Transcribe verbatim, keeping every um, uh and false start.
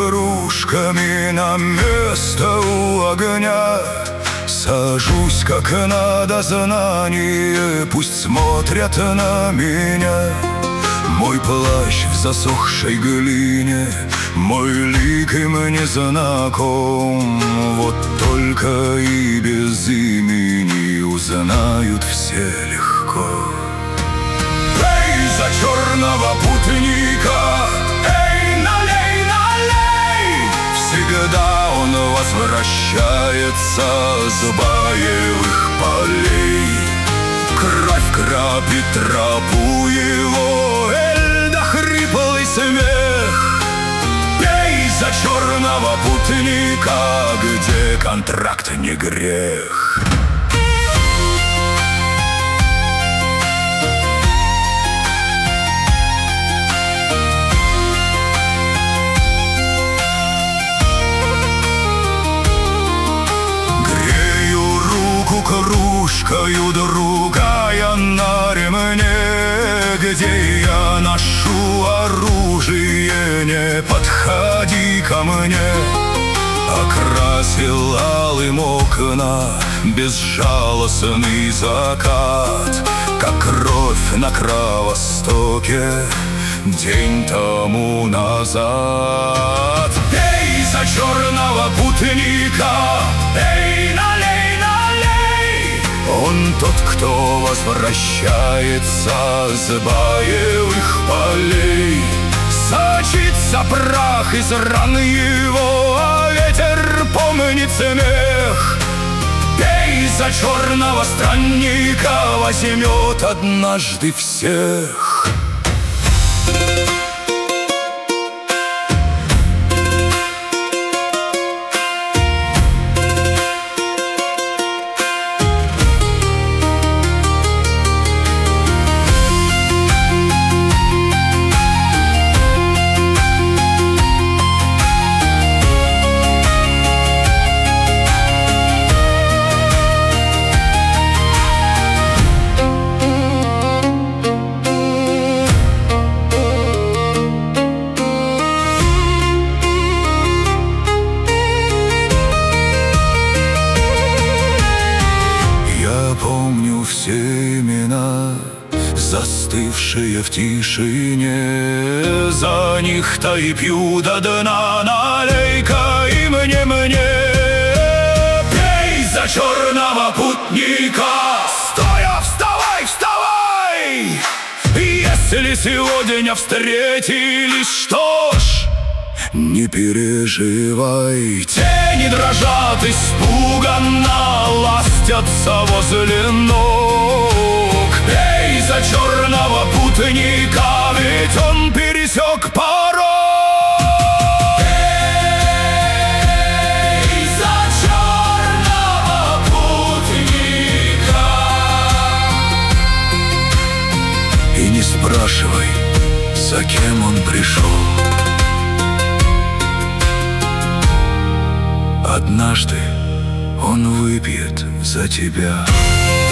кружками на место у огня. Сажусь, как надо, знание, пусть смотрят на меня. Мой плащ в засохшей глине, мой лик им не знаком. Вот только и без имени узнают все легко. Эй, за черного путника, эй, налей, налей! Всегда он возвращается с боевых полей. Кровь крапит тропу его, эль да хриплый смех. Пей за черного путника, где контракт не грех. Кружкою другая на ремне, где я ношу оружие, не подходи ко мне. Окрасил алым окна безжалостный закат, как кровь на кровостоке день тому назад. Эй, за черного путника, эй, налей! Он тот, кто возвращается с боевых полей. Сочится прах из ран его, а ветер помнит смех. Пей за черного странника, возьмет однажды всех. Помню все имена, застывшие в тишине. За них-то и пью до дна, налей-ка и мне, мне. Пей за черного путника, стоя, вставай, вставай! Если сегодня встретились, что ж, не переживай. Тени дрожат испуганно, ластятся возле ног. Эй, за черного путника, ведь он пересек порог. Эй, за черного путника. И не спрашивай, за кем он пришел. Однажды он выпьет за тебя.